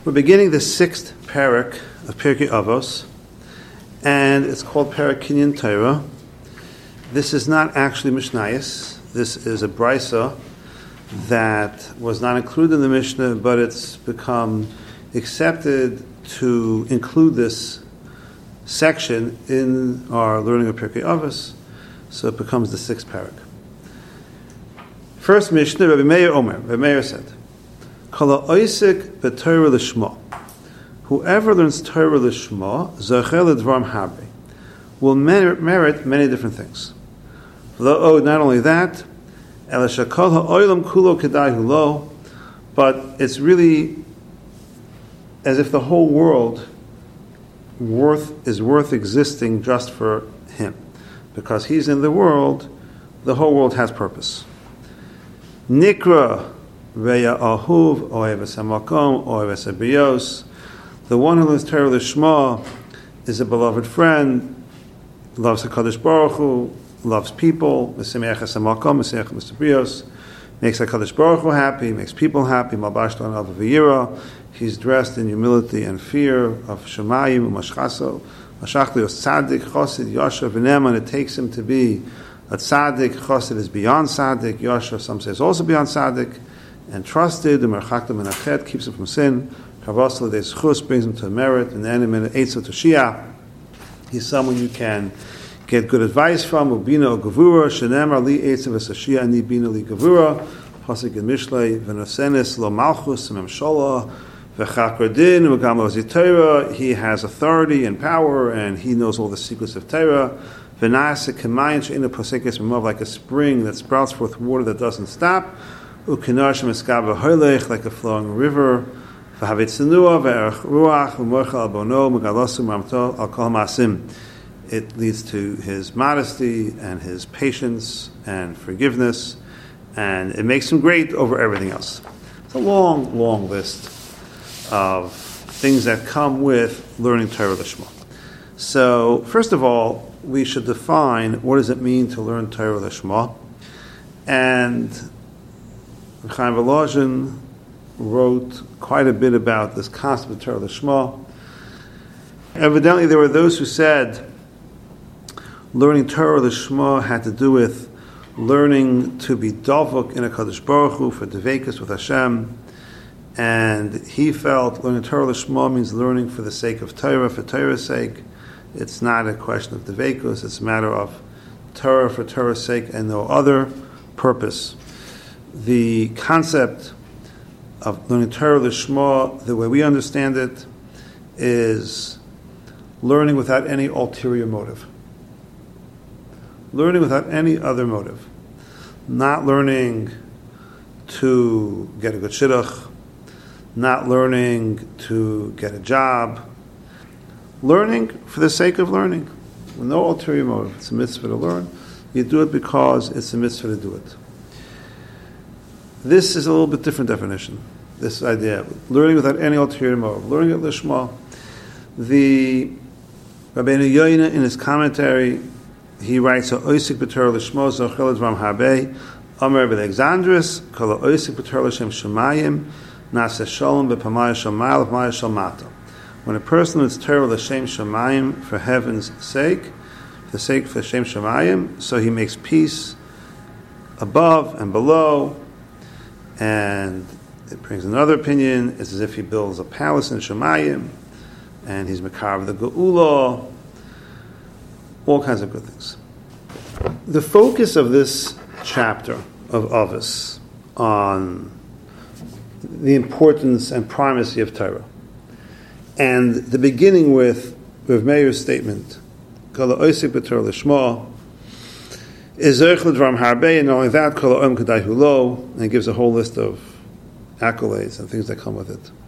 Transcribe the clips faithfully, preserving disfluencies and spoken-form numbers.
We're beginning the sixth parak of Pirkei Avos, and it's called Parak Kinyan Torah. This is not actually Mishnayos. This is a brisa that was not included in the Mishnah, but it's become accepted to include this section in our learning of Pirkei Avos, so it becomes the sixth parak. First Mishnah, Rabbi Meir Omer. Rabbi Meir said, Kol ha'osek b'Torah l'shma. Whoever learns Torah l'shma, zocher l'dvarim harbe, will merit, merit many different things. Lo, not only that, ela shekol ha'olam kulo kedai hu lo, but it's really as if the whole world worth is worth existing just for him, because he's in the world. The whole world has purpose. Nikra veya ahuv oheves hamakom oheves habrios. The one who learns Torah l'shma is a beloved friend, loves HaKadosh Baruch Hu, loves people, v'semeches hamakom, v'semeches habrios, makes HaKadosh Baruch Hu happy, makes people happy, malbashto an alva v'yira. He's dressed in humility and fear of Shemayim, Mashchaso, Mashachli, Tzaddik, Chosid, Yashav, V'neman. It takes him to be a Tzaddik. Chosid is beyond Tzaddik. Yashav, some say, is also beyond Tzaddik. And trusted, the Merchakta Menachet, keeps him from sin. Kavasla, the Schus, brings him to merit. And then in Eitzah Toshia, he's someone you can get good advice from. Ubina o Gavura, Shenemar, Li Eitzah V'Sashia, Ani Bina Li Gavura, Pasik in Mishlei, V'Nosenes, Lo Malchus, Memsholah, he has authority and power, and he knows all the secrets of Torah. Like a spring that sprouts forth water that doesn't stop, like a flowing river. It leads to his modesty and his patience and forgiveness, and it makes him great over everything else. It's a long, long list of things that come with learning Torah l'shma. So, first of all, we should define what does it mean to learn Torah l'shma. And Chaim Volozhin wrote quite a bit about this concept of Torah l'shma. Evidently, there were those who said learning Torah l'shma had to do with learning to be davuk in a HaKadosh Baruch Hu for devekus with Hashem. And he felt learning Torah l'shma means learning for the sake of Torah, for Torah's sake. It's not a question of devekus, it's a matter of Torah for Torah's sake and no other purpose. The concept of learning Torah l'shma, the way we understand it, is learning without any ulterior motive. Learning without any other motive. Not learning to get a good shidduch, not learning to get a job, learning for the sake of learning, with no ulterior motive. It's a mitzvah to learn. You do it because it's a mitzvah to do it. This is a little bit different definition, this idea of learning without any ulterior motive, learning at Lishma. The Rabbeinu Yoina, in his commentary, he writes, Oisik b'Torah Lishma zochel d'varim harbei, Omer b'Alexandris, kol oisik b'Torah l'shem shemayim, when a person learns Torah l'shem shamayim for heaven's sake, for the sake of l'shem shamayim, so he makes peace above and below. And it brings another opinion. It's as if he builds a palace in shamayim, and he's mekav the geula. All kinds of good things. The focus of this chapter of Avos on the importance and primacy of Torah, and the beginning with Rav Meir's statement, Kol ha'osek b'Torah l'shma, is zochel d'varim harbei, and not only that, Kol ha'om kedai hu lo, and he gives a whole list of accolades and things that come with it.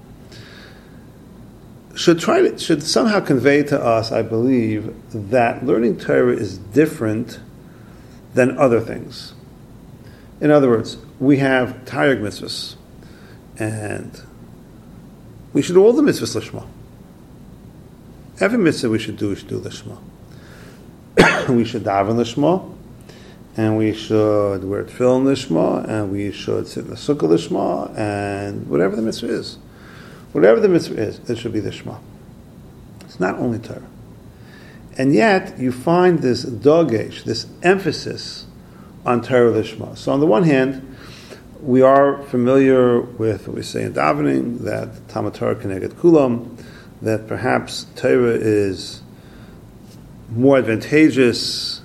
Should try to, should somehow convey to us, I believe, that learning Torah is different than other things. In other words, we have Taryag mitzvahs, and we should do all the mitzvahs l'shma. Every mitzvah we should do, we should do l'shma. We should daven l'shma, and we should wear tefillin l'shma, and we should sit in the sukkah l'shma, and whatever the mitzvah is. Whatever the mitzvah is, it should be the Shema. It's not only Torah. And yet, you find this dogesh, this emphasis on Torah Lishma. So on the one hand, we are familiar with what we say in davening, that Talmud Torah Keneged Kulam, that perhaps Torah is more advantageous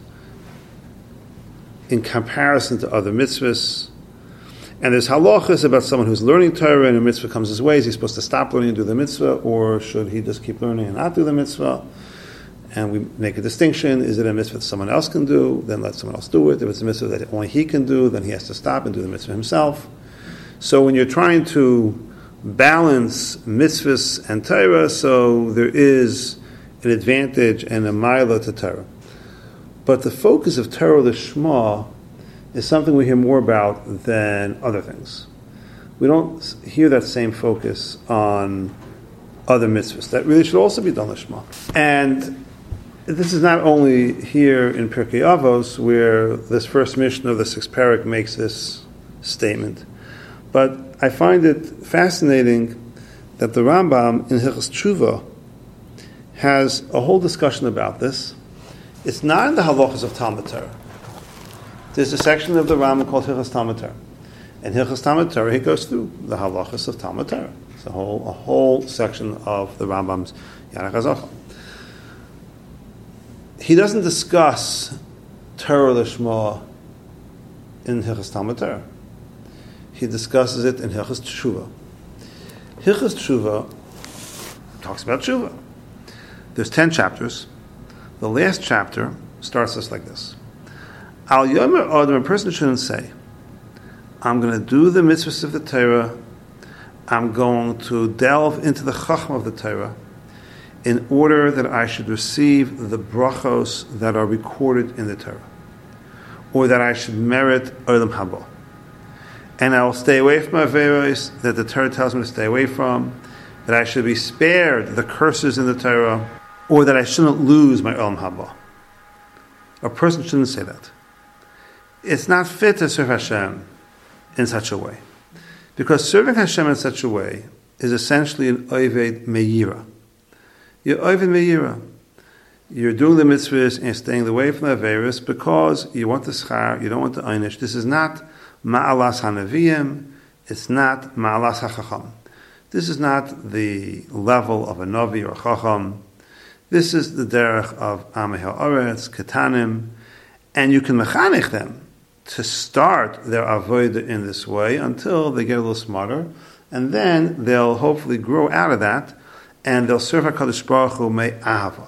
in comparison to other mitzvahs. And there's halachas about someone who's learning Torah and a mitzvah comes his way. Is he supposed to stop learning and do the mitzvah, or should he just keep learning and not do the mitzvah? And we make a distinction. Is it a mitzvah that someone else can do? Then let someone else do it. If it's a mitzvah that only he can do, then he has to stop and do the mitzvah himself. So when you're trying to balance mitzvahs and Torah, so there is an advantage and a mila to Torah. But the focus of Torah Lishma is something we hear more about than other things. We don't hear that same focus on other mitzvahs. That really should also be done Lishma. And this is not only here in Pirkei Avos, where this first mission of the sixth parak makes this statement, but I find it fascinating that the Rambam in Hilchos Tshuva has a whole discussion about this. It's not in the halachas of Talmud Torah. There's a section of the Rambam called Hilchos Talmud Torah. And Hilchos Talmud Torah, he goes through the halachas of Talmud Torah. It's a whole, a whole section of the Rambam's Yarech HaZochar. He doesn't discuss Torah Lishma in Hilchos Talmud Torah. He discusses it in Hilchos Tshuva. Hilchos Tshuva talks about Tshuva. There's ten chapters. The last chapter starts us like this. Al Yomer Adam, a person shouldn't say, I'm going to do the mitzvahs of the Torah, I'm going to delve into the chachma of the Torah, in order that I should receive the brachos that are recorded in the Torah, or that I should merit Olam Haba. And I will stay away from averos that the Torah tells me to stay away from, that I should be spared the curses in the Torah, or that I shouldn't lose my Olam Haba. A person shouldn't say that. It's not fit to serve Hashem in such a way. Because serving Hashem in such a way is essentially an Oved Meira. You're Oved Meira. You're doing the mitzvahs and staying away from the averos because you want the schar, you don't want the einish. This is not Ma'alas HaNeviim, it's not Ma'alas HaChacham. This is not the level of a Navi or a Chacham. This is the derech of Amei HaOretz, Ketanim, and you can mechanech them to start their avodah in this way until they get a little smarter, and then they'll hopefully grow out of that, and they'll serve HaKadosh Baruch Hu me'ahava.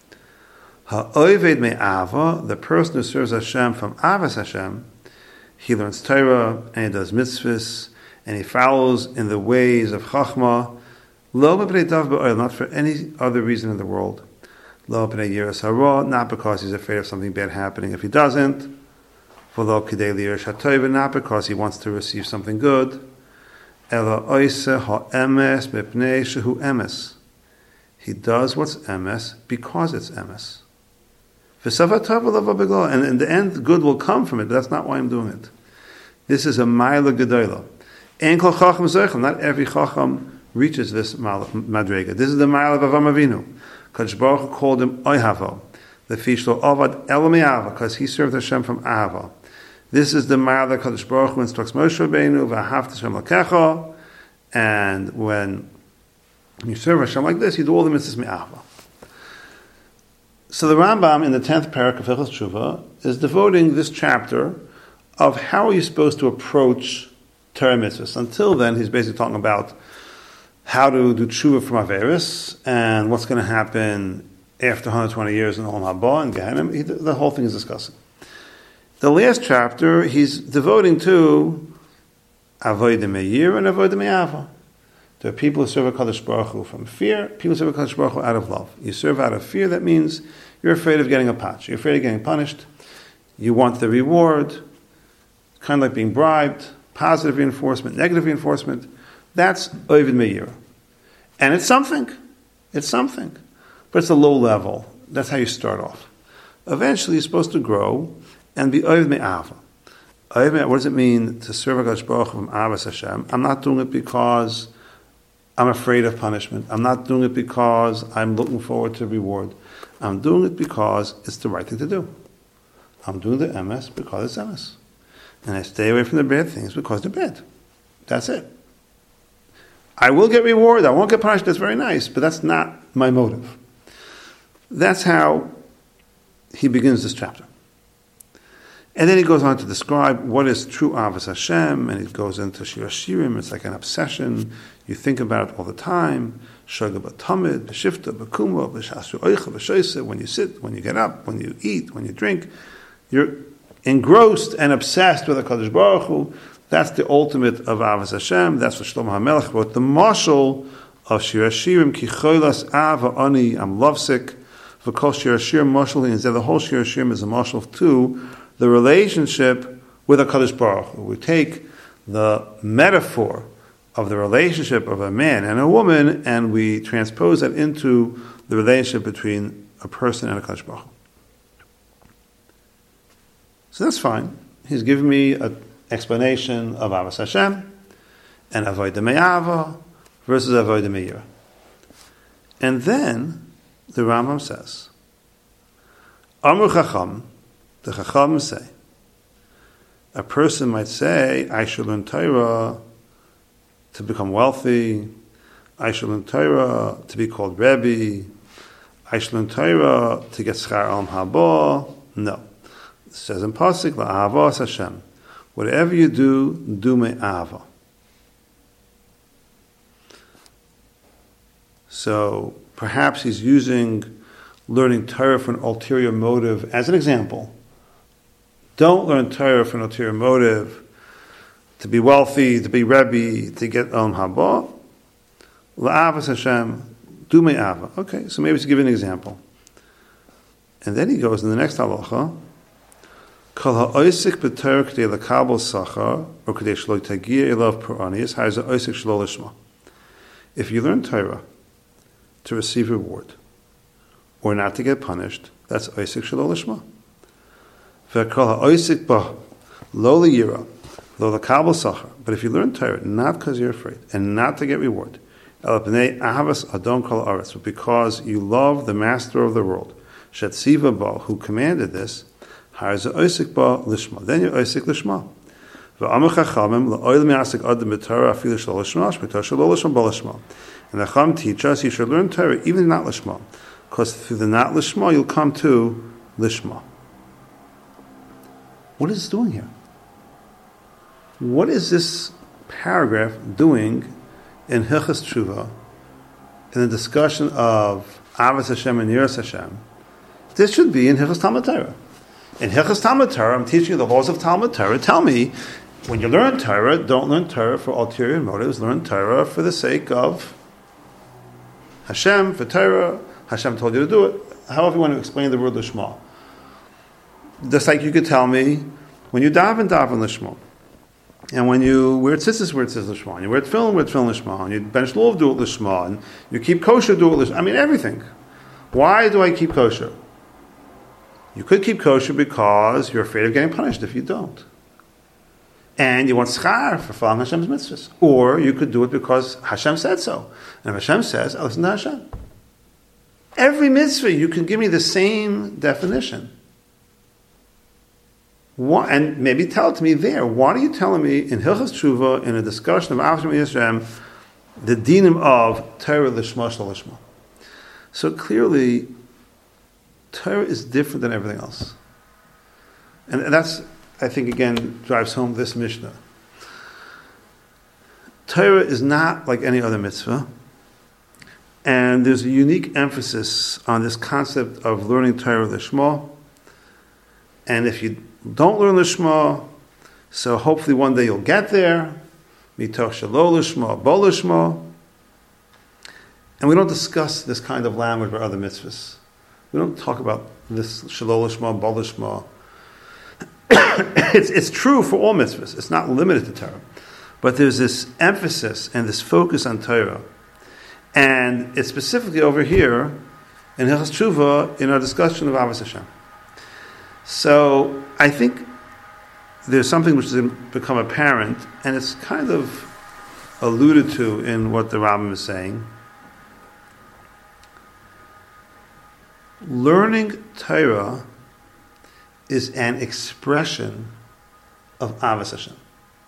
Ha'oved me'ahava, the person who serves Hashem from Avas Hashem, he learns Torah, and he does mitzvahs, and he follows in the ways of Chachma, lo b'bnei dav ba'oil, not for any other reason in the world. Lo b'nei yiras hara, not because he's afraid of something bad happening if he doesn't. V'lo k'dei li'yiras ha'tovah, not because he wants to receive something good. Ela oise ha'emes mipnei shehu emes. He does what's emes because it's emes. V'sava tova lo v'beglo, and in the end, good will come from it, but that's not why I'm doing it. This is a ma'ila gedola. Ein kol chacham zochel, not every chacham reaches this madrega. This is the ma'ila of Avraham Avinu. Kadosh Baruch Hu called him Oyhavo, the fishlo avad el me'ava, because he served Hashem from Ahava. This is the ma'ila that Kadosh Baruch Hu instructs Moshe Rabbeinu, v'ahavta Hashem lakecha, and when you serve Hashem like this, you do all the mitzvahs me'ava. So the Rambam in the tenth parak of Hilchos Tshuva is devoting this chapter of how are you supposed to approach Torah mitzvahs. Until then, he's basically talking about how to do tshuva from Averis and what's going to happen after one hundred twenty years in Olam Haba and Gehenna. He, the whole thing is discussing. The last chapter he's devoting to Avodah Meir and Avodah Me'ava. There are people who serve HaKadosh Baruch Hu from fear, people who serve HaKadosh Baruch Hu out of love. You serve out of fear, that means you're afraid of getting a patch. You're afraid of getting punished. You want the reward, kind of like being bribed, positive reinforcement, negative reinforcement. That's Oved Meir. And it's something. It's something. But it's a low level. That's how you start off. Eventually, you're supposed to grow and be Oved Me'ava. What does it mean to serve HaKadosh Baruch Hu from Avas Hashem? I'm not doing it because I'm afraid of punishment. I'm not doing it because I'm looking forward to reward. I'm doing it because it's the right thing to do. I'm doing the M S because it's M S. And I stay away from the bad things because they're bad. That's it. I will get reward. I won't get punished. That's very nice, but that's not my motive. That's how he begins this chapter. And then he goes on to describe what is true Avos Hashem, and he goes into Shir Shirim. It's like an obsession. You think about it all the time. Shoga b'tamid, b'shifta, b'kumah, b'shasru oicha, b'shoyse. When you sit, when you get up, when you eat, when you drink, you're engrossed and obsessed with HaKadosh Baruch Hu. That's the ultimate of Avos Hashem. That's what Shlomo HaMelech wrote. The mashal of Shir Shirim, ki choilas ava ani, I'm lovesick. V'kol Shir Shirim mashal, and the whole Shir Shirim is a mashal too. The relationship with HaKadosh Baruch Hu. We take the metaphor of the relationship of a man and a woman, and we transpose that into the relationship between a person and HaKadosh Baruch Hu. So that's fine. He's given me an explanation of Avos Hashem and Avodah Me'ava versus Avodah Me'ira. And then the Rambam says, Amru Chacham, the Chacham say, a person might say, I should learn Torah to become wealthy, I should learn Torah to be called Rebbe, I should learn Torah to get Schar Olam Haba. No. It says in Pasuk, La'avos Hashem. Whatever you do, do me'ava. So perhaps he's using learning Torah for an ulterior motive as an example. Don't learn Torah for an ulterior motive, to be wealthy, to be Rebbe, to get Olam Haba. La'avos Hashem, do me'ava. Okay, so maybe to give an example. And then he goes in the next halacha, Kol ha'oisik b'Torah k'dei l'kabel sachar, or k'dei shlo tagia elav puranius, ha'ez ha'oisik shlo lishma. If you learn Torah to receive reward, or not to get punished, that's oisik shlo lishma. V'kol ha'oisik ba lo liyira, lo l'kabel sachar. But if you learn Torah not because you're afraid, and not to get reward, el b'nei ahavas adon kol aretz, but because you love the master of the world, shet siva ba, who commanded this, then you're oisik lishma. And the Chacham teach us you should learn Torah even not lishma, because through the not lishma you'll come to lishma. What is this doing here? What is this paragraph doing in Hilchos Tshuva in the discussion of Avos Hashem and Yiras Hashem? This should be in Hilchos Talmud Torah. In Hilchos Talmud Torah, I'm teaching you the laws of Talmud Torah. Tell me, when you learn Torah, don't learn Torah for ulterior motives. Learn Torah for the sake of Hashem, for Torah. Hashem told you to do it. However you want to explain the word Lishma. Just like you could tell me, when you daven, daven Lishma. And when you wear tzitzis, wear tzitzis Lishma. And you wear tefillin, wear tefillin Lishma. And you bench lulav, do it Lishma. And you keep kosher, do it Lishma. I mean, everything. Why do I keep kosher? You could keep kosher because you're afraid of getting punished if you don't. And you want schar for following Hashem's mitzvahs. Or you could do it because Hashem said so. And if Hashem says, I listen to Hashem. Every mitzvah, you can give me the same definition. Why, and maybe tell it to me there. Why are you telling me in Hilchos Tshuva, in a discussion of Avos Hashem, the dinim of Torah Lishma Shel Lishma? So clearly, Torah is different than everything else. And that's, I think, again, drives home this Mishnah. Torah is not like any other mitzvah. And there's a unique emphasis on this concept of learning Torah Lishma. And if you don't learn Lishma, so hopefully one day you'll get there. Mitoch Shelo Lishma, Bo Lishma. And we don't discuss this kind of language or other mitzvahs. We don't talk about this Shelo Lishma, Bo Lishma. it's, it's true for all mitzvahs. It's not limited to Torah. But there's this emphasis and this focus on Torah. And it's specifically over here in Hilchos Tshuva in our discussion of Avos Hashem. So I think there's something which has become apparent, and it's kind of alluded to in what the Rambam is saying. Learning Torah is an expression of Avos Hashem.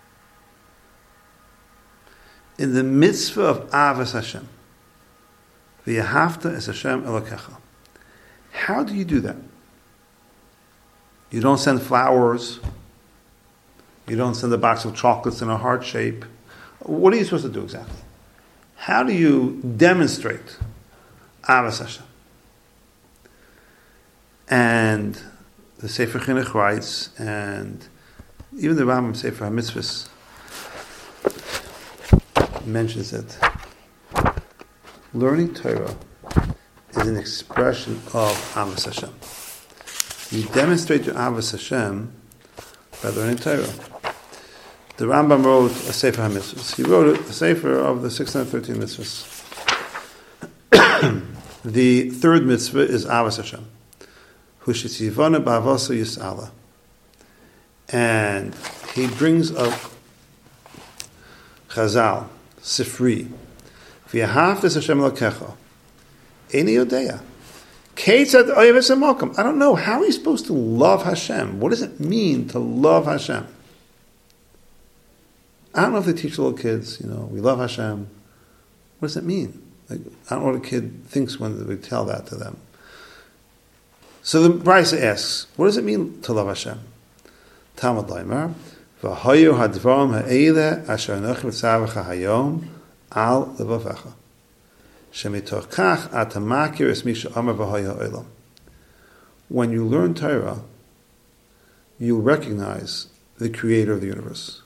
In the mitzvah of Avos Hashem, v'yahavta es Hashem Elokecha. How do you do that? You don't send flowers. You don't send a box of chocolates in a heart shape. What are you supposed to do exactly? How do you demonstrate Avos Hashem? And the Sefer Chinuch writes, and even the Rambam Sefer HaMitzvahs mentions it. Learning Torah is an expression of Avos Hashem. You demonstrate your Avos Hashem by learning Torah. The Rambam wrote a Sefer HaMitzvahs. He wrote a Sefer of the six hundred thirteen mitzvahs. The third mitzvah is Avos Hashem. Hushitzivana ba'avoso yis'ala. And he brings up Chazal, Sifri. V'yahavta Hashem Elokecha. Eini yodeya. Keitzad oyeves hamokom. I don't know. How are you supposed to love Hashem? What does it mean to love Hashem? I don't know if they teach little kids, you know, we love Hashem. What does it mean? Like, I don't know what a kid thinks when we tell that to them. So the Brisa asks, what does it mean to love Hashem? Talmud Laimar, v'hayu hadvarim ha'eile asher anochi mitzavacha hayom al levavecha. Shemitoch kach ata makir es mi she'amar v'hayu ha'olam. When you learn Torah, you recognize the Creator of the universe.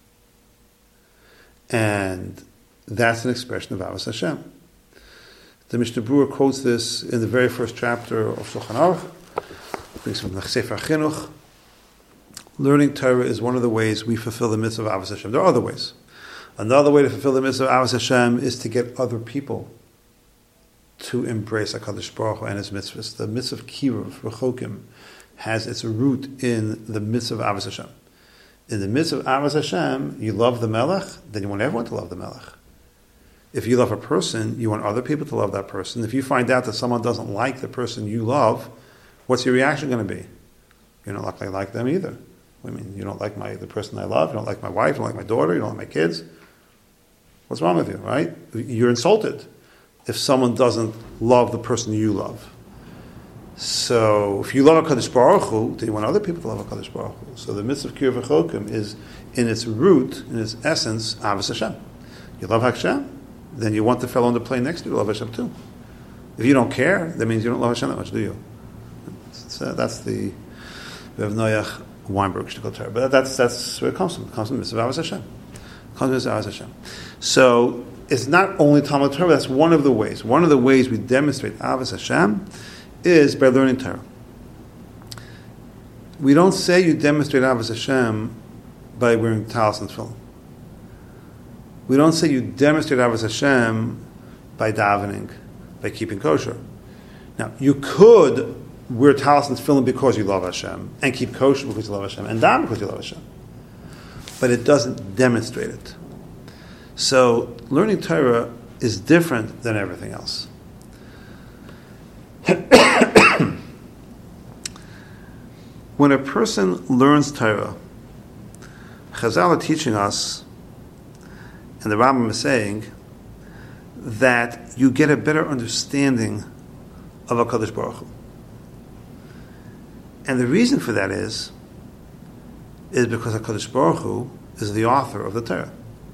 And that's an expression of Avos Hashem. The Mishnah Berurah quotes this in the very first chapter of Shulchan Aruch. It brings from the Sefer Chinuch. Learning Torah is one of the ways we fulfill the mitzvah of Avos Hashem. There are other ways. Another way to fulfill the mitzvah of Avos Hashem is to get other people to embrace HaKadosh Baruch Hu and His mitzvahs. The mitzvah of Kiruv, Rechokim, has its root in the mitzvah of Avos Hashem. In the mitzvah of Avos Hashem, you love the Melech, then you want everyone to love the Melech. If you love a person, you want other people to love that person. If you find out that someone doesn't like the person you love, what's your reaction going to be? You're not likely to like them either. I mean, you don't like my the person I love, you don't like my wife, you don't like my daughter, you don't like my kids. What's wrong with you, right? You're insulted if someone doesn't love the person you love. So, if you love HaKadosh Baruch Hu, then you want other people to love HaKadosh Baruch Hu. So the mitzvah of Kiruv V'chokim is, in its root, in its essence, Avos Hashem. You love Hashem, then you want the fellow on the plane next to you to love Hashem too. If you don't care, that means you don't love Hashem that much, do you? So that's the Rav Noach Weinberg Shtickle Torah. But that's that's where it comes from. It comes from the mitzvah of Avos Hashem. It comes from the mitzvah of Avos Hashem. So it's not only Talmud Torah, that's one of the ways. One of the ways we demonstrate Avos Hashem is by learning Torah. We don't say you demonstrate Avos Hashem by wearing talis and tefillin. We don't say you demonstrate Avos Hashem by davening, by keeping kosher. Now, you could wear talis and tefillin because you love Hashem, and keep kosher because you love Hashem, and daven because you love Hashem. But it doesn't demonstrate it. So, learning Torah is different than everything else. When a person learns Torah, Chazal are teaching us, and the Rambam is saying, that you get a better understanding of HaKadosh Baruch Hu. And the reason for that is, is because HaKadosh Baruch Hu is the author of the Torah.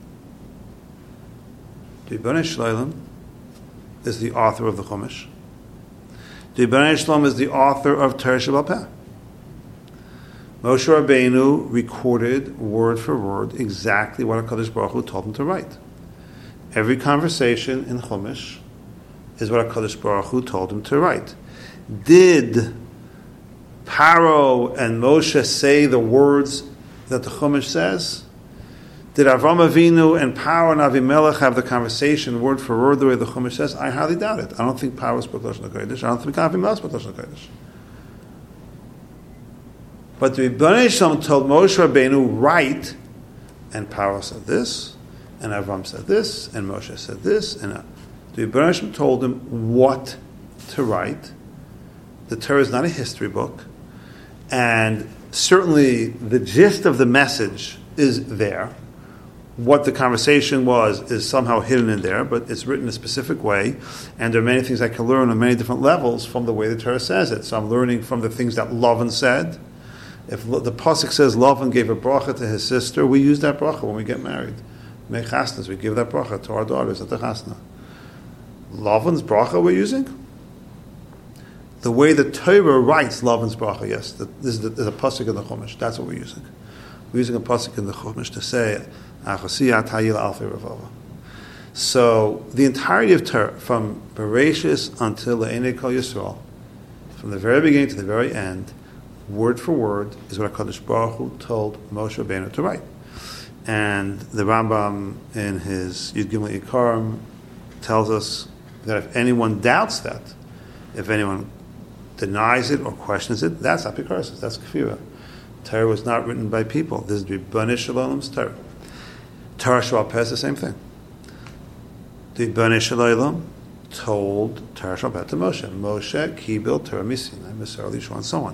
The Ribono Shel Olam is the author of the Chumash. The Ribono Shel Olam is the author of Torah Sheba'al Peh. Moshe Rabbeinu recorded word for word exactly what HaKadosh Baruch Hu told him to write. Every conversation in Chumash is what HaKadosh Baruch Hu told him to write. Did Paro and Moshe say the words that the Chumash says? Did Avram Avinu and Paro and Avimelech have the conversation word for word the way the Chumash says? I highly doubt it. I don't think Paro spoke Lashon HaKodesh. I don't think Avimelech spoke Lashon HaKodesh. But the Ribono Shel Olam told Moshe Rabbeinu, write, and Paro said this, and Avram said this, and Moshe said this, and uh, the Rebbeinu Shalom told him what to write. The Torah is not a history book, and certainly the gist of the message is there. What the conversation was is somehow hidden in there, but it's written a specific way, and there are many things I can learn on many different levels from the way the Torah says it. So I'm learning from the things that Lavan said. If the pasuk says Lavan gave a bracha to his sister, we use that bracha when we get married. Make chasnas, we give that bracha to our daughters at the chasna. Lavan's bracha we're using? The way the Torah writes Lavan's bracha, yes, this is, the, is a pasuk in the Chumash. That's what we're using. We're using a pasuk in the Chumash to say, so the entirety of Torah, from Bereshis until Le'enei Kol Yisrael, from the very beginning to the very end, word for word, is what HaKadosh Baruch Hu told Moshe Rabbeinu to write. And the Rambam in his Yud Gimel Ikarim tells us that if anyone doubts that, if anyone denies it or questions it, that's apikaris, that's kefira. Torah was not written by people. This is Ribbonei Shalom's Torah. Torah Sheba'al Peh is the same thing. The Ribbonei Shalom told Torah Sheba'al Peh to Moshe. Moshe kibil Torah misinai, Mosar Yeshua, and so on.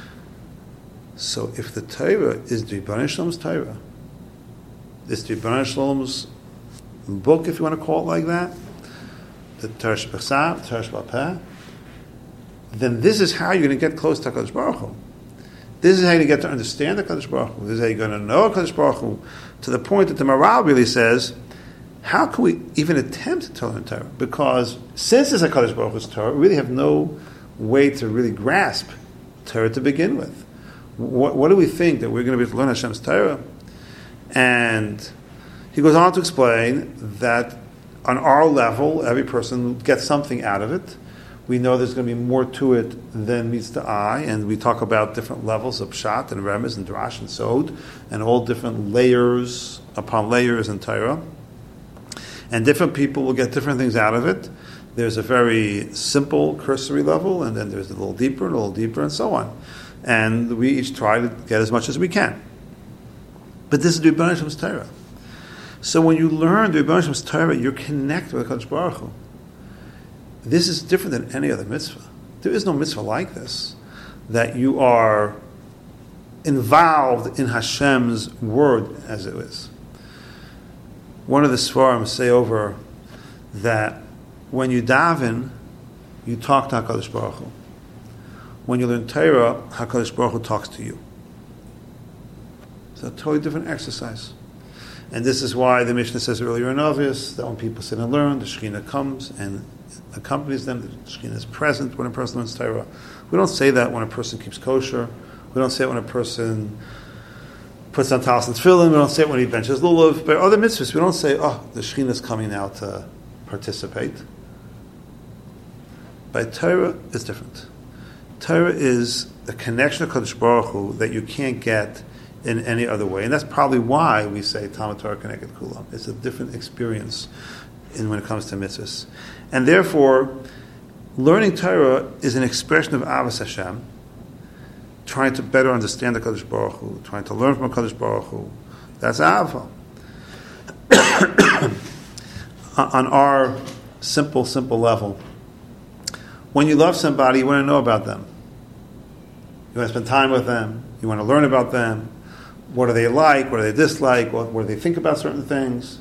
So if the Torah is the Ribbonei Shalom's Torah, it's the Ribbonei Shalom's book, if you want to call it like that, the Torah Sheba'al Torah Sheba'al Peh, then this is how you're going to get close to HaKadosh Baruch Hu. This is how you get to understand the HaKadosh Baruch Hu. This is how you're going to know HaKadosh Baruch Hu, to the point that the Maral really says, how can we even attempt to learn Torah? Because since it's HaKadosh Baruch Hu's Torah, we really have no way to really grasp Torah to begin with. What, what do we think, that we're going to be able to learn Hashem's Torah? And he goes on to explain that on our level, every person gets something out of it. We know there's going to be more to it than meets the eye, and we talk about different levels of pshat and remez and drash and sod, and all different layers upon layers in Torah. And different people will get different things out of it. There's a very simple cursory level, and then there's a little deeper and a little deeper, and so on. And we each try to get as much as we can. But this is the Ribbonei Shalom's Torah. So when you learn the Ribbonei Shalom's Torah, you're connected with HaKadosh Baruch Hu. This is different than any other mitzvah. There is no mitzvah like this, that you are involved in Hashem's word as it is. One of the Svarim say over that when you daven, you talk to HaKadosh Baruch Hu. When you learn Torah, HaKadosh Baruch Hu talks to you. It's a totally different exercise. And this is why the Mishnah says earlier in Avos that when people sit and learn, the Shekhinah comes and accompanies them. The Shekhinah is present when a person learns Torah. We don't say that when a person keeps kosher. We don't say it when a person puts on talis and tefillin. We don't say it when he benches lulav. By other mitzvahs, we don't say, oh, the Shekhinah is coming now to participate. By Torah, it's different. Torah is a connection to Kadosh Baruch Hu that you can't get in any other way. And that's probably why we say Talmud Torah Keneged Kulam. It's a different experience in when it comes to mitzvahs. And therefore, learning Torah is an expression of Avos Hashem, trying to better understand the Kadosh Baruch Hu, trying to learn from the Kadosh Baruch Hu. That's Ava. On our simple, simple level, when you love somebody, you want to know about them. You want to spend time with them. You want to learn about them. What do they like? What do they dislike? What, what do they think about certain things?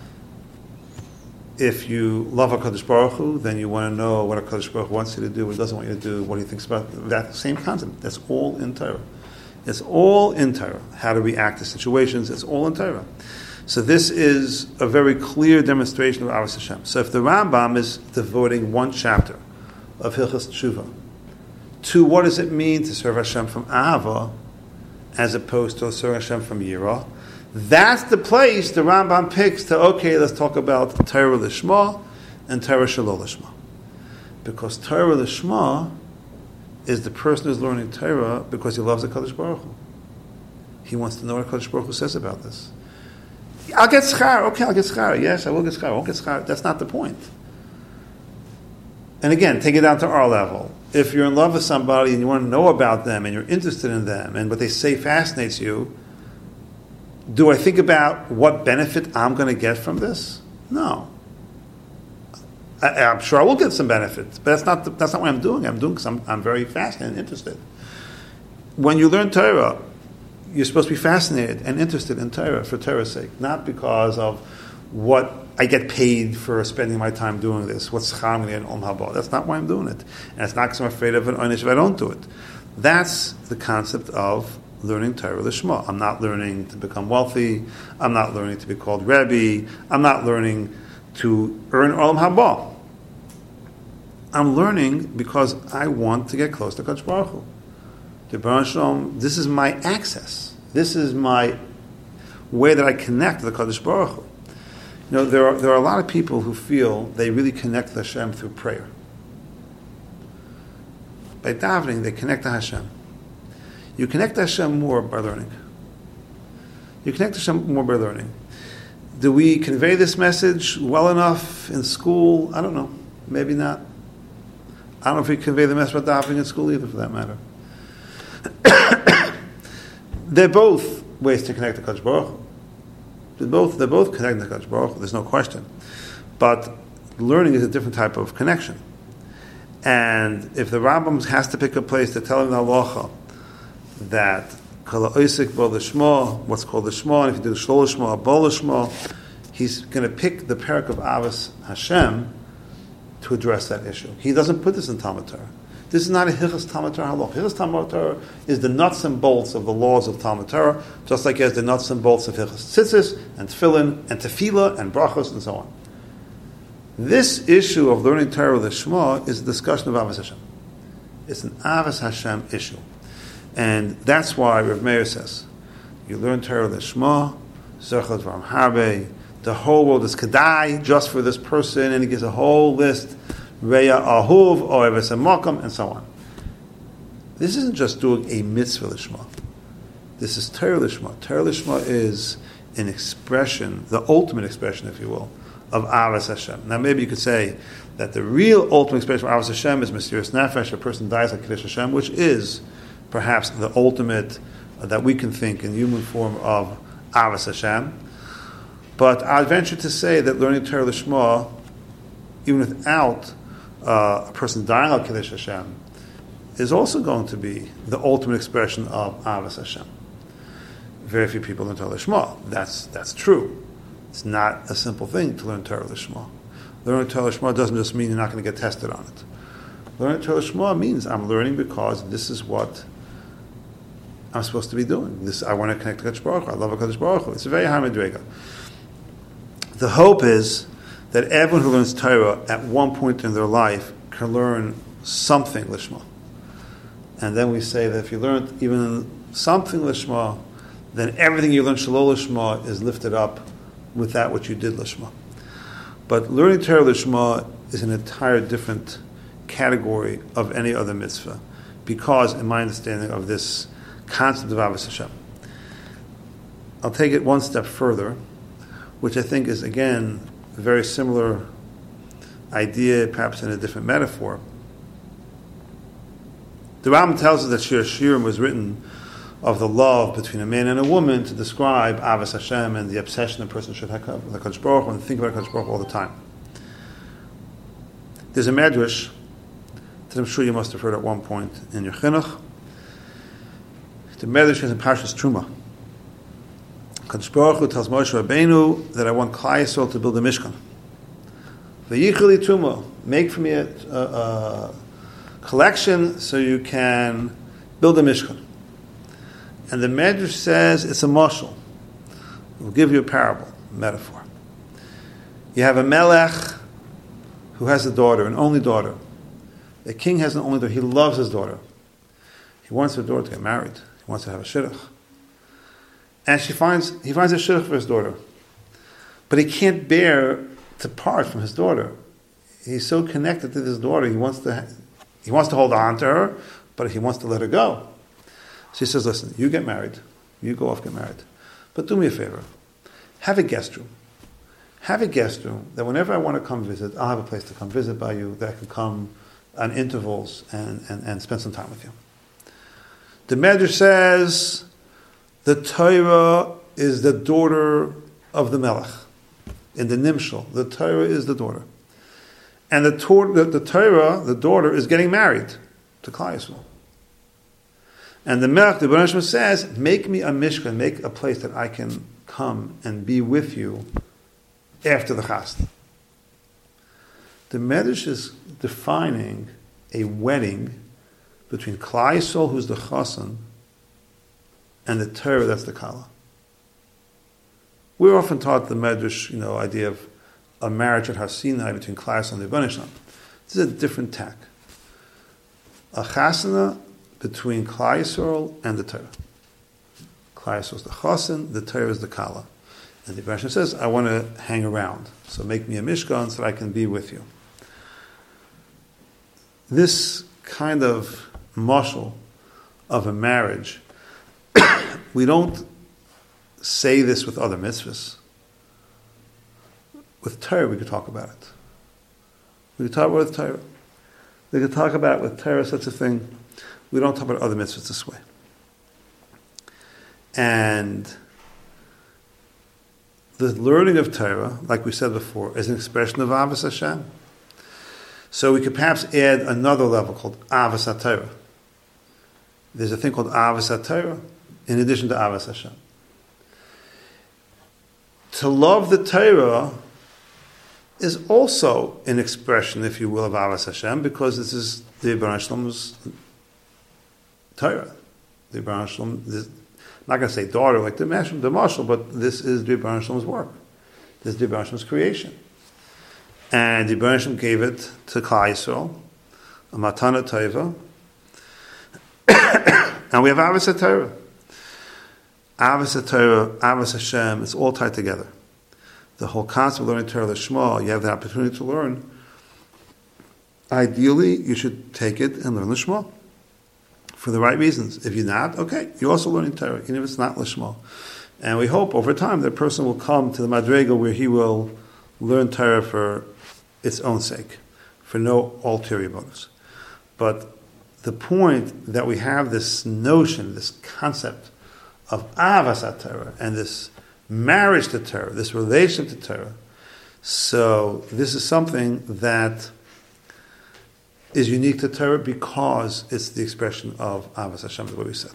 If you love HaKadosh Baruch Hu, then you want to know what HaKadosh Baruch Hu wants you to do, what he doesn't want you to do, what he thinks about that same concept. That's all in Torah. It's all in Torah. How to react to situations, it's all in Torah. So this is a very clear demonstration of Avos Hashem. So if the Rambam is devoting one chapter of Hilchos Tshuva to what does it mean to serve Hashem from Ava, as opposed to serving Hashem from Yirah, that's the place the Rambam picks to, okay, let's talk about Torah Lishma and Torah Shelo Lishma. Because Torah Lishma is the person who's learning Torah because he loves the Kadosh Baruch Hu. He wants to know what Kadosh Baruch Hu says about this. I'll get schar. Okay, I'll get schar. Yes, I will get schar. I won't get schar. That's not the point. And again, take it down to our level. If you're in love with somebody and you want to know about them and you're interested in them and what they say fascinates you, Do I think about what benefit I'm going to get from this? No. I, I'm sure I will get some benefits, but that's not the, that's not what I'm doing. I'm doing because I'm, I'm very fascinated and interested. When you learn Torah, you're supposed to be fascinated and interested in Torah for Torah's sake, not because of what I get paid for spending my time doing this. What's schar and Om Haba? That's not why I'm doing it, and it's not because I'm afraid of an oynish if I don't do it. That's the concept of learning Torah Lishma. I'm not learning to become wealthy. I'm not learning to be called Rebbe. I'm not learning to earn Olam Haba. I'm learning because I want to get close to Kadosh Baruch Hu. To Baruch Shalom, this is my access. This is my way that I connect to the Kadosh Baruch Hu. You know, there are there are a lot of people who feel they really connect to Hashem through prayer. By davening, they connect to Hashem. You connect to Hashem more by learning. You connect to Hashem more by learning. Do we convey this message well enough in school? I don't know. Maybe not. I don't know if we convey the message about davening in school either, for that matter. They're both ways to connect to Kadosh Baruch Hu. They're both, they're both connected to Kadosh Baruch Hu, there's no question. But learning is a different type of connection. And if the Rambam has to pick a place to tell him the halacha that kala oisik bo l'shma, what's called the shma, and if you do the shlo l'shma, bo l'shma, he's going to pick the parak of Avos Hashem to address that issue. He doesn't put this in Talmud Torah. This is not a Hilchos Talmud Torah halacha. Hilchos Talmud Torah is the nuts and bolts of the laws of Talmud Torah, just like it has the nuts and bolts of Hilchos Tzitzis and Tefillin and Tefillah and Brachos and so on. This issue of learning Torah Lishma is a discussion of Avos Hashem. It's an Avos Hashem issue. And that's why Rav Meir says, you learn Torah Lishma, Zerchot V'am Harbe, the whole world is Kedai just for this person, and he gives a whole list, Reya Ahuv, Oeves Makam, and so on. This isn't just doing a mitzvah Lishma. This is Torah Lishma. Torah Lishma is an expression, the ultimate expression, if you will, of Avos Hashem. Now, maybe you could say that the real ultimate expression of Avos Hashem is Mesiras Nefesh, a person dies like Kiddush Hashem, which is perhaps the ultimate uh, that we can think in human form of Avos Hashem. But I'd venture to say that learning Torah Lishma, even without uh, a person dying like Kiddush Hashem, is also going to be the ultimate expression of Avos Hashem. Very few people learn Torah Lishma. That's that's true. It's not a simple thing to learn Torah Lishma. Learning Torah Lishma doesn't just mean you're not going to get tested on it. Learning Torah Lishma means I'm learning because this is what I'm supposed to be doing. This I want to connect to Kadosh Baruch Hu. I love Kadosh Baruch Hu. It's a very high madrega. The hope is that everyone who learns Torah at one point in their life can learn something Lishma. And then we say that if you learn even something Lishma, then everything you learn Shalom Lishma is lifted up with that which you did Lishma. But learning Torah Lishma is an entire different category of any other mitzvah, because, in my understanding of this concept of Avos Hashem, I'll take it one step further, which I think is, again, a very similar idea, perhaps in a different metaphor. The Rambam tells us that Shir Shirim was written of the love between a man and a woman to describe Avos Hashem and the obsession a person should have with the Kadosh Baruch Hu and think about Kadosh Baruch Hu all the time. There's a medrash that I'm sure you must have heard at one point in your chinuch. The medrash is in Parshas Truma. Kadosh Baruch Hu tells Moshe Rabbeinu that I want Klal Yisrael to build a Mishkan. V'yichli Truma, make for me a, a, a collection so you can build a Mishkan. And the Medrash says it's a mashal. We'll give you a parable, a metaphor. You have a melech who has a daughter, an only daughter. The king has an only daughter. He loves his daughter. He wants her daughter to get married. He wants to have a shidduch. And she finds he finds a shidduch for his daughter. But he can't bear to part from his daughter. He's so connected to his daughter. He wants to he wants to hold on to her, but he wants to let her go. She says, listen, you get married. You go off, get married. But do me a favor. Have a guest room. Have a guest room that whenever I want to come visit, I'll have a place to come visit by you, that I can come on intervals and, and, and spend some time with you. The Medrash says the Torah is the daughter of the Melech. In the Nimshal, the Torah is the daughter. And the, tor- the, the Torah, the daughter, is getting married to Klal Yisrael. And the Melech, the Baruch Hu says, make me a Mishkan, make a place that I can come and be with you after the Chasna. The Medrash is defining a wedding between Klal Yisrael, who's the Chassan, and the Torah, that's the Kala. We're often taught the Medrash, you know, idea of a marriage at Har Sinai between Klal Yisrael and the Rebbeinu Shalom. This is a different tack. A Chasana between Klal Yisrael and the Torah. Klal Yisrael is the Chassan, the Torah is the Kala. And the Rebbeinu Shalom says, I want to hang around, so make me a Mishkan so that I can be with you. This kind of mashal of a marriage, we don't say this with other mitzvahs. With Torah, we could talk about it. We could talk about it with Torah. We could talk about it with Torah, such a thing. We don't talk about other mitzvahs this way. And the learning of Torah, like we said before, is an expression of Avos Hashem. So we could perhaps add another level called Avos HaTorah. There's a thing called Avos HaTorah in addition to Avos Hashem. To love the Torah is also an expression, if you will, of Avos Hashem, because this is the Rebbeinu Shalom's Torah. The Rebbeinu Shalom, this, I'm not going to say daughter like the Mashal, the Mashal, but this is the Rebbeinu Shalom's work. This is the Rebbeinu Shalom's creation. And the Rebbeinu Shalom gave it to Klal Yisrael, a Matana Tova, and we have Avos HaTorah. Avos HaTorah, Avos Hashem, it's all tied together. The whole concept of learning Torah Lishma, you have the opportunity to learn. Ideally, you should take it and learn Lishma for the right reasons. If you're not, okay, you're also learning Torah, even if it's not Lishma. And we hope over time that person will come to the Madrega where he will learn Torah for its own sake, for no ulterior motives. But the point that we have this notion, this concept of Avos HaTorah and this marriage to Torah, this relationship to Torah. So this is something that is unique to Torah because it's the expression of Avos Hashem, the way we said.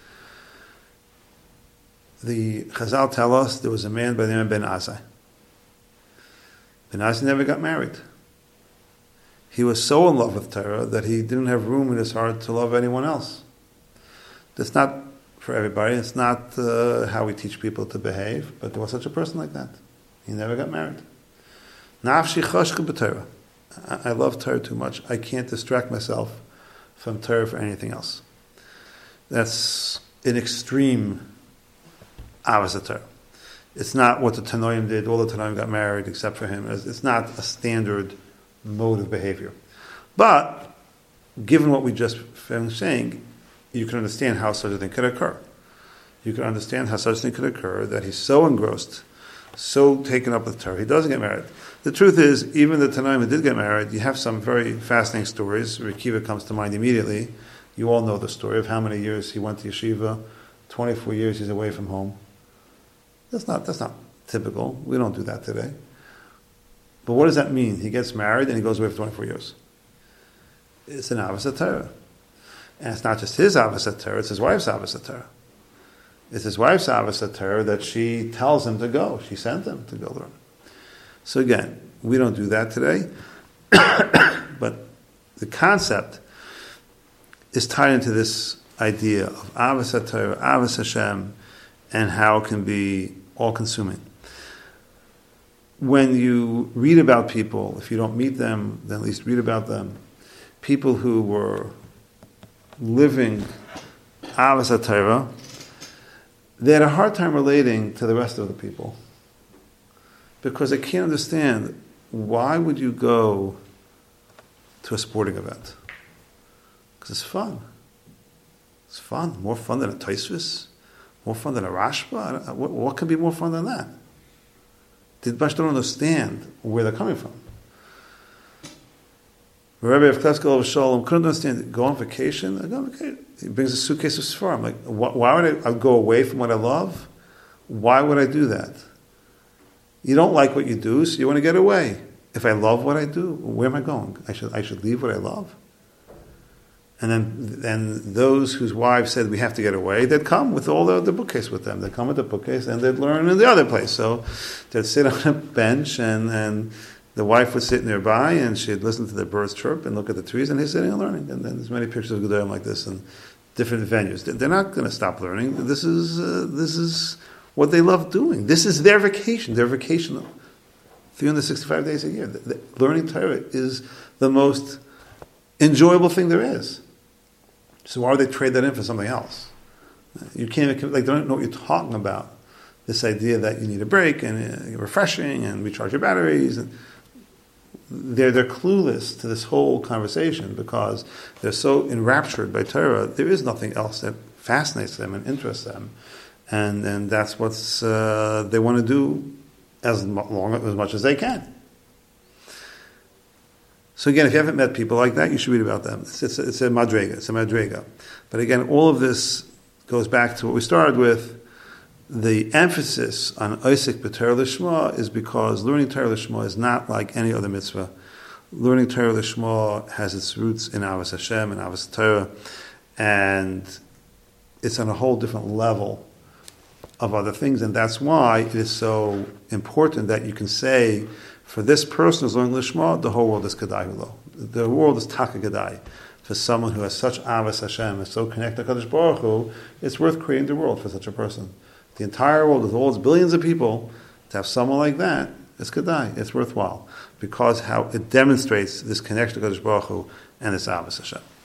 The Chazal tell us there was a man by the name of Ben Azai. Ben Azai never got married. He was so in love with Torah that he didn't have room in his heart to love anyone else. That's not for everybody. It's not uh, how we teach people to behave, but there was such a person like that. He never got married. Nafshi chashka b'Torah. I love Torah too much. I can't distract myself from Torah for anything else. That's an extreme Avos HaTorah. It's not what the Tanoim did. All the Tanoim got married except for him. It's not a standard mode of behavior. But given what we just finished saying, you can understand how such a thing could occur. You can understand how such a thing could occur, that he's so engrossed, so taken up with Torah, he doesn't get married. The truth is, even the Tanaim who did get married, you have some very fascinating stories. Rekiva comes to mind immediately. You all know the story of how many years he went to yeshiva. twenty-four years he's away from home. That's not, that's not typical. We don't do that today. But what does that mean? He gets married and he goes away for twenty-four years. It's an Avos HaTorah. And it's not just his Avos HaTorah, it's his wife's Avos HaTorah. It's his wife's Avos HaTorah that she tells him to go. She sent him to go learn. So again, we don't do that today. But the concept is tied into this idea of Avos HaTorah, Avos Hashem, and how it can be all-consuming. When you read about people, if you don't meet them, then at least read about them, people who were living Avos HaTorah, they had a hard time relating to the rest of the people because they can't understand why would you go to a sporting event? Because it's fun. It's fun. More fun than a Tosfos? More fun than a Rashba? What, what could be more fun than that? The Bash don't understand where they're coming from. Rabbi of Klesko of Shalom couldn't understand. Go on vacation? I go on vacation. He brings a suitcase of Sfarim. Like, why would I I'd go away from what I love? Why would I do that? You don't like what you do, so you want to get away. If I love what I do, where am I going? I should I should leave what I love. And then, then those whose wives said we have to get away, they'd come with all the, the bookcase with them. They'd come with the bookcase and they'd learn in the other place. So they'd sit on a bench and, and the wife would sit nearby and she'd listen to the birds chirp and look at the trees and he's sitting and learning. And then there's many pictures of Gedolim like this in different venues. They're not going to stop learning. This is uh, this is what they love doing. This is their vacation. Their vacation, three hundred sixty-five days a year. The, the, learning Torah is the most enjoyable thing there is. So why would they trade that in for something else? You can't even, like, they don't know what you're talking about. This idea that you need a break and uh, refreshing and recharge your batteries. And they're, they're clueless to this whole conversation because they're so enraptured by Torah. There is nothing else that fascinates them and interests them. And, and that's what uh, they want to do as long, as much as they can. So again, if you haven't met people like that, you should read about them. It's, it's, it's a madrega, it's a madrega. But again, all of this goes back to what we started with. The emphasis on Osek b'Torah Lishma is because learning Torah Lishma is not like any other mitzvah. Learning Torah Lishma has its roots in Avos Hashem and Avos Torah, and it's on a whole different level of other things, and that's why it is so important that you can say, for this person who's learning Lishma, the whole world is Kedai Hulo. The world is Taka Kedai. For someone who has such Avos Hashem, is so connected to Kadosh Baruch Hu, it's worth creating the world for such a person. The entire world, with all its billions of people, to have someone like that, it's Kedai. It's worthwhile. Because how it demonstrates this connection to Kadosh Baruch Hu and this Avos Hashem.